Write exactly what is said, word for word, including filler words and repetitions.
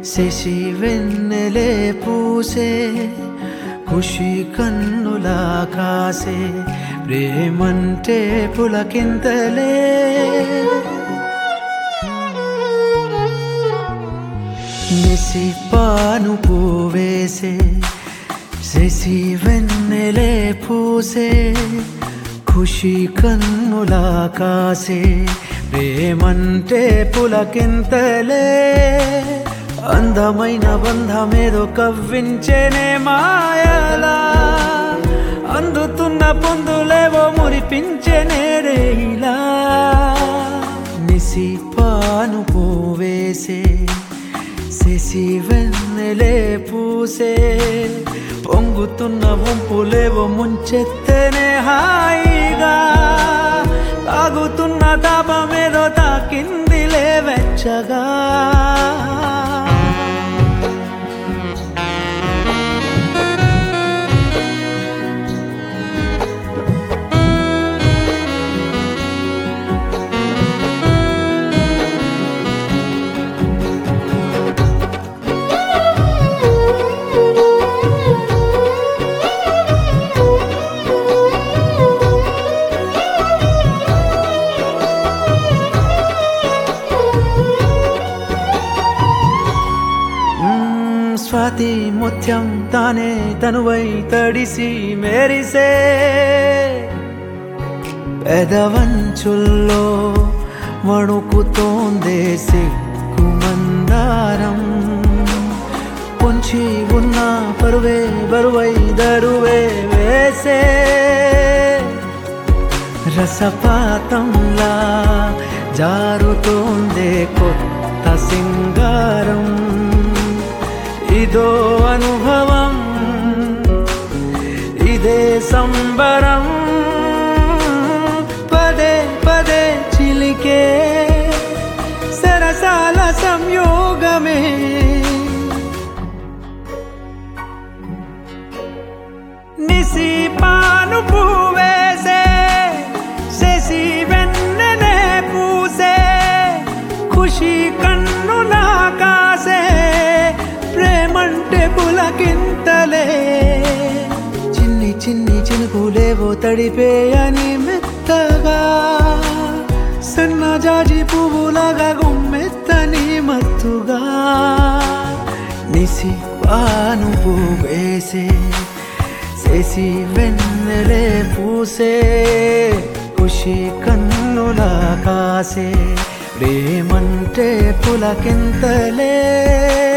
శశి వెన్నెలే పూసే ఖుషి కన్నులా కాసే ప్రేమంటే పులకింతలే నిసి పాను పూవేసే శశి వెన్నెలే పూసే ఖుషి కన్నులా కాసే ప్రేమంటే పులకింతలే అందమైన బంధమేదో కవ్వించేనే మాయలా అందుతున్న పొందులేవో మురిపించేనే రేలా నిసి పాను పూవేసే శశి వెన్నెలే పూసే పొంగుతున్న వంపులేవో ముంచెత్తనే హాయిగా తాగుతున్న తాపమేదో తాకిందిలే వెచ్చగా స్వాతి ముత్యం తానే తనువై తడిసి మెరిసే పెదవంచుల్లో వణుకుతోందే సిగ్గు మందారం పొంచి ఉన్న పరువే బరువై దరువే వేసే రసపాతంలా జారుతోందే కొత్త సింగారం ఇదో అనుభవం ఇదే సంబరం పదే పదే చిలికే సరసాల సంయోగమే నిసి పాను పూవేసే శశి వెన్నెలే పూసే ఖుషి కన్నులా కాసే ప్రేమంటే పులకింతలే చిన్ని చిన్ని చినుకులేవో తడిపేయని మెత్తగా సన్నజాజి పువ్వులాగా గుమ్మెత్తని మత్తుగా నిసి పాను పూవేసే శశి వెన్నెలే పూసే ఖుషి కన్నులా కాసే ప్రేమంటే పులకింతలే